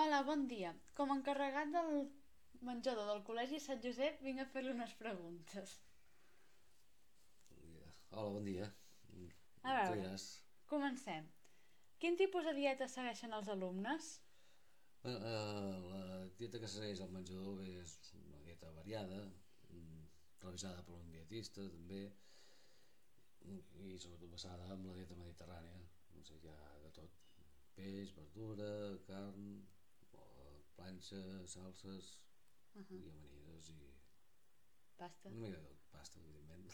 Hola, bon dia. Com a encarregat del menjador del Col·legi Sant Josep vinc a fer-li unes preguntes. Hola, bon dia. A Què veure, diràs? comencem. Quin tipus de dieta segueixen els alumnes? La dieta que segueix el menjador és una dieta variada, revisada per un dietista també, i sobretot basada en la dieta mediterrània. No sé, hi ha de tot. Peix, verdura, carn, planxa, salses i amanides i Pasta. una mica de tot. Pasta, evidentment.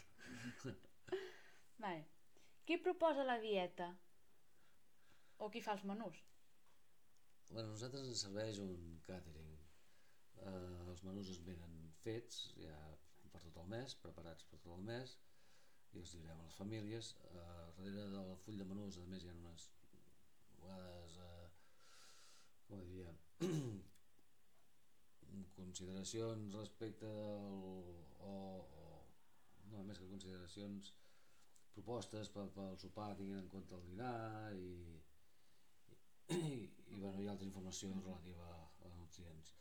Vale. Qui proposa la dieta? O qui fa els menús? Bueno, a nosaltres ens serveix un catering. Els menús es venen fets ja per tot el mes, preparats per tot el mes, i els lliurem a les famílies. Darrere del full de menús, a més, hi ha unes vegades, com diria, consideracions respecte no, més que consideracions, propostes pel sopar tinguin en compte el dinar i bueno, hi ha altra informació relativa a nutrients.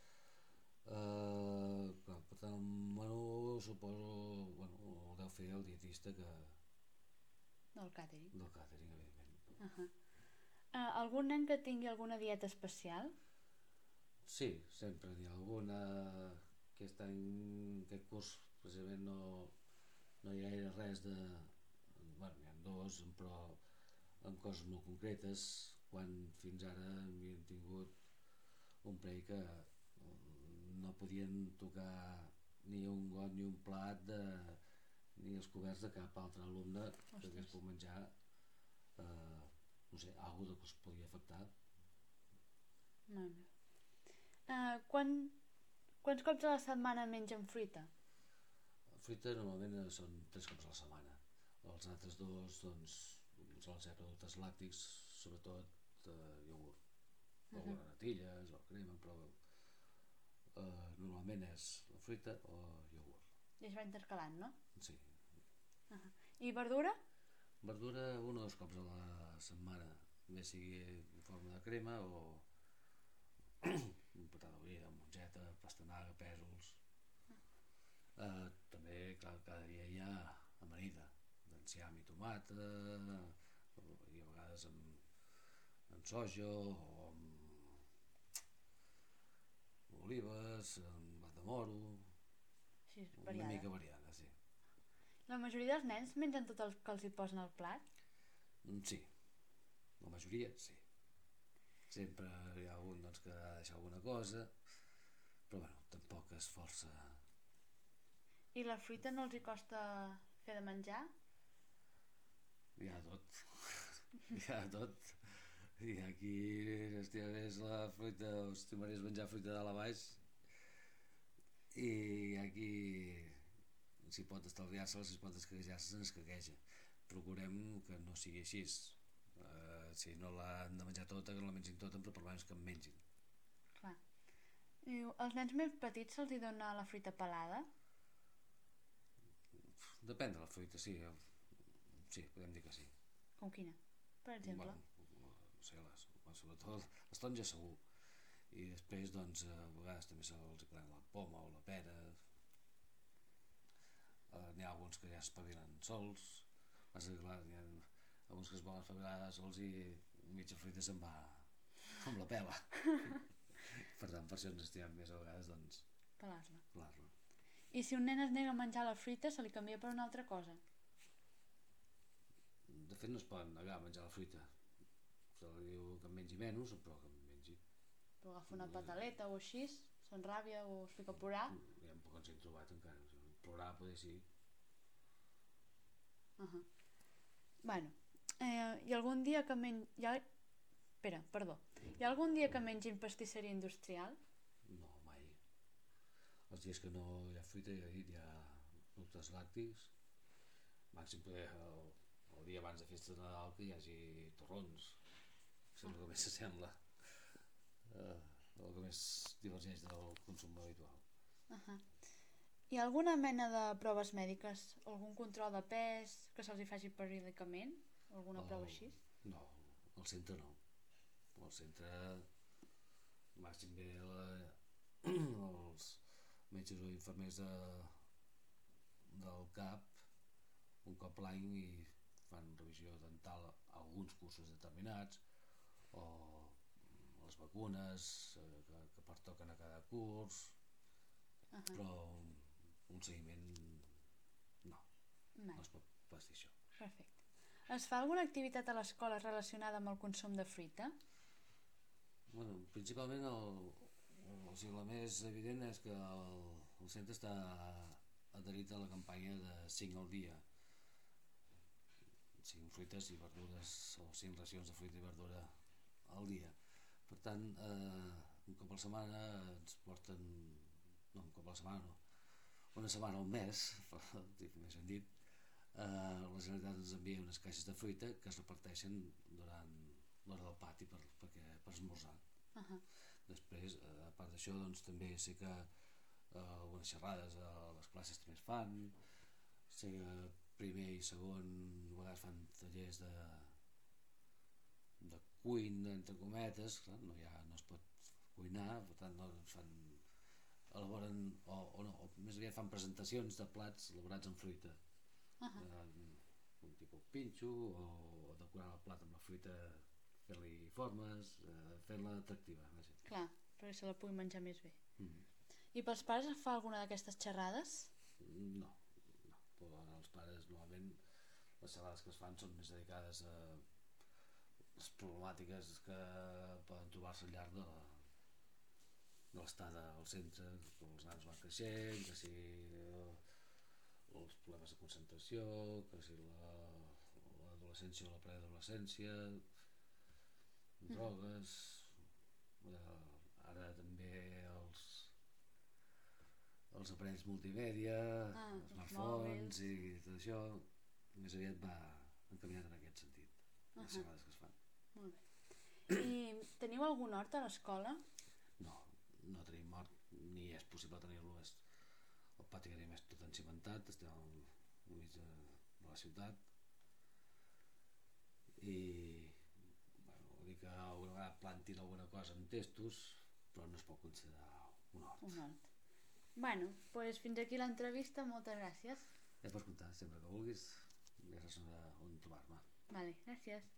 Clar, per tant, el menú suposo, bueno, el deu fer el dietista Del càtering. del càtering, evidentment. Algun nen que tingui alguna dieta especial? Sí, sempre n'hi ha alguna. Aquest curs precisament no hi ha gaire res de... Bueno, n'hi ha dos, però en coses molt concretes, quan fins ara havien tingut un parell que no podien tocar ni un got ni un plat ni els coberts de cap altre alumne que hagués pogut menjar, no sé, alguna cosa que es podia afectar. Molt bé. Quants cops a la setmana mengen fruita? Fruita normalment són 3 cops a la setmana. Els altres dos doncs, solen ser productes làctics, sobretot iogurt, algunes natilles o crema, però normalment és la fruita o iogurt. I es va intercalant, no? Sí. I verdura? Verdura 1 o 2 cops a la setmana, bé sigui en forma de crema o patata bullida, mongeta, pastanaga, pèsols. També, clar, cada dia hi ha amanida d'enciam i tomata, i a vegades amb soja o amb olives, amb blat de moro, Sí, és una variada. mica variada, sí. La majoria dels nens mengen tot el que els hi posen al plat? Sí, la majoria sí. Sempre hi ha algun doncs, que ha de deixar alguna cosa, però bueno, tampoc es força. I la fruita no els hi costa fer de menjar? Hi ha tot. Hi ha tot. I aquí estimaries la fruita, o estimaries menjar fruita de la baix, i aquí si pot estalviar-se-la, si pot escaquejar-se, se'n escaqueja. Procurem que no sigui així. Si no l'han de menjar tota, que no la mengin tota, però per almenys que en mengin. Clar. I als nens més petits se'ls hi dona la fruita pelada? Depèn de la fruita, sí. Sí, podem dir que sí. Com quina? Per exemple? Bueno, no sé, sobretot les taronges segur. I després, doncs, a vegades també se'ls pren la poma o la pera. N'hi ha alguns que ja espavilen sols. Passa que, clar, n'hi ha alguns que es volen espavilar sols i mitja fruita se'n va amb la pela. Per tant, per això ens estimem més a vegades, doncs, Pelar-la. pelar-la. I si un nen es nega a menjar la fruita, se li canvia per una altra cosa? De fet, no es poden negar a menjar la fruita. Se li diu que en mengi menys, però que en mengi. Però agafa una pataleta o així, s'enràbia o es fica a plorar? Ja poc ens hem trobat encara. Plorar poder sí. Bueno, i algun dia que Espera, perdó. Hi ha algun dia que mengin pastisseria industrial? No, mai. Els dies que no hi ha fruita, ja he dit, hi ha productes làctics. Màxim poder el dia abans de festa de Nadal que hi hagi torrons. Això és el que més s'assembla. El que més divergeix del consum habitual. Hi ha alguna mena de proves mèdiques? Algun control de pes que se'ls hi faci periòdicament? Alguna prova així? No, al centre no. Al centre màxim ve els metges o infermers del CAP un cop l'any i fan revisió dental a alguns cursos determinats o les vacunes que pertoquen a cada curs, però un seguiment no es pot pas dir això. Perfecte. Es fa alguna activitat a l'escola relacionada amb el consum de fruita? Bueno, principalment la més evident és que el centre està adherit a la campanya de 5 al dia, 5 fruites i verdures o 5 racions de fruita i verdura al dia. Per tant, un cop a la setmana ens porten, no, un cop a la setmana no, una setmana al mes, més ben dit, la Generalitat ens envia unes caixes de fruita que es reparteixen durant l'hora del pati per esmorzar. Després, a part d'això, doncs, també sé que algunes xerrades a les classes també es fan, sé que primer i segon a vegades fan tallers de cuina, entre cometes, clar, no es pot cuinar, per tant no elaboren o més aviat fan presentacions de plats elaborats amb fruita, un tipus pinxo o decorant el plat amb la fruita, fer-li formes, fer-la atractiva. Clar, perquè se la pugui menjar més bé. I pels pares es fa alguna d'aquestes xerrades? No, els pares normalment les xerrades que es fan són més dedicades a les problemàtiques que poden trobar-se al llarg de l'estada al centre, que els nanos van creixent, que si els problemes de concentració, que si l'adolescència o la preadolescència, drogues, ara també els aparells multimèdia, els smartphones i tot això més aviat va encaminat en aquest sentit, les xerrades que es fan. Molt bé. I teniu algun hort a l'escola? No tenim hort, ni és possible tenir-lo. El pati que tenim és tot encimentat, estem al mig de la ciutat i vull dir que alguna vegada plantin alguna cosa amb testos, però no es pot considerar un hort. Bueno, doncs fins aquí l'entrevista, moltes gràcies. Ja pots comptar, sempre que vulguis, ja saps on trobar-me. Vale, gràcies.